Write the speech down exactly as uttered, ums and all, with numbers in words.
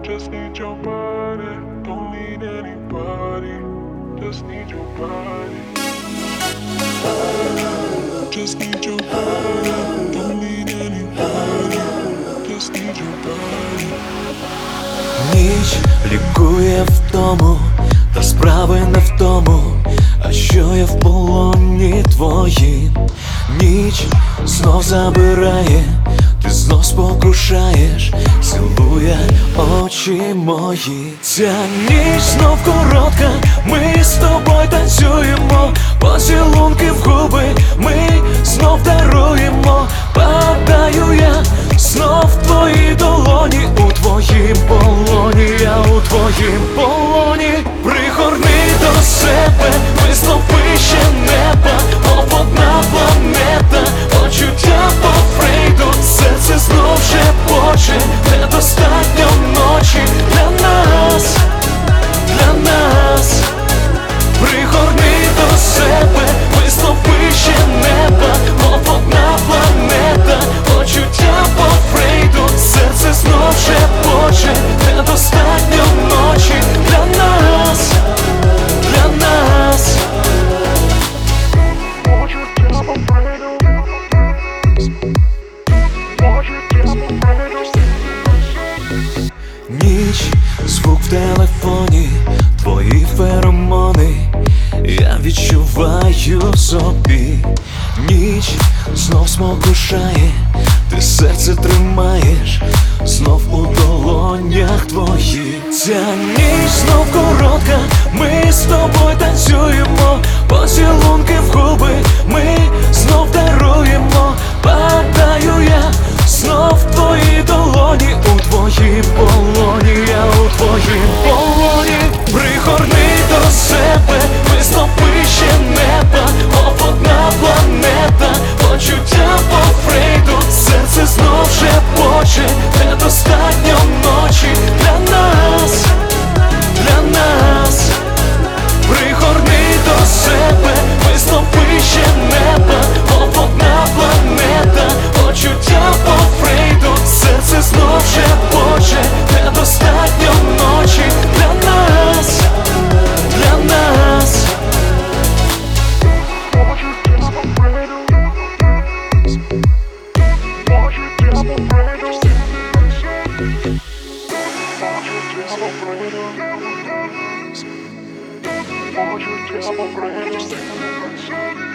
Just need your body, don't need anybody. Just need your body. Just need your body, don't need anybody. Just need your body. Ніч лікує втому, та справи не в тому, а що я в полоні твоїм. Ніч знов забирає, ти знов спокушаєш, цілує очі мої. Ця ніч знов коротка, ми з тобою танцюємо, поцілунки в губи ми знов даруємо. Падаю я знов в твої долоні, у твоїм полоні, я у твоїм полоні. Пригорни до себе, ми знов вище неба, мов одна планета, почуття по Фрейду, серце знов шепоче, недостатньо ночі для нас, для нас. Пригорни до себе, ми знов вище неба, мов одна планета, почуття по Фрейду, серце знов шепоче, недостатньо ночі для нас, для нас. Почуття по Фрейду, почуття по Фрейду. Ніч, звук в телефоні, твої феромони я відчуваю собі. Ніч знов спокушає, ти серце тримаєш, знов у долонях твоїх. Ця ніч знов коротка, ми з тобою танцюємо, поцілунки в губи ми знов даруємо. Падаю я знов в твої долоні, у твоїм полоні, я у твоїм полоні. Пригорни до себе, ми знов вище неба, мов одна планета, почуття по Фрейду, серце знов шепоче, недостатньо ночі для нас, для нас. Пригорни до себе, ми знов вище неба, мов одна планета, почуття по Фрейду, серце знов шепоче, недостатньо ночі для нас, для нас. Почуття по Фрейду, почуття по Фрейду, почуття по Фрейду, почуття по Фрейду.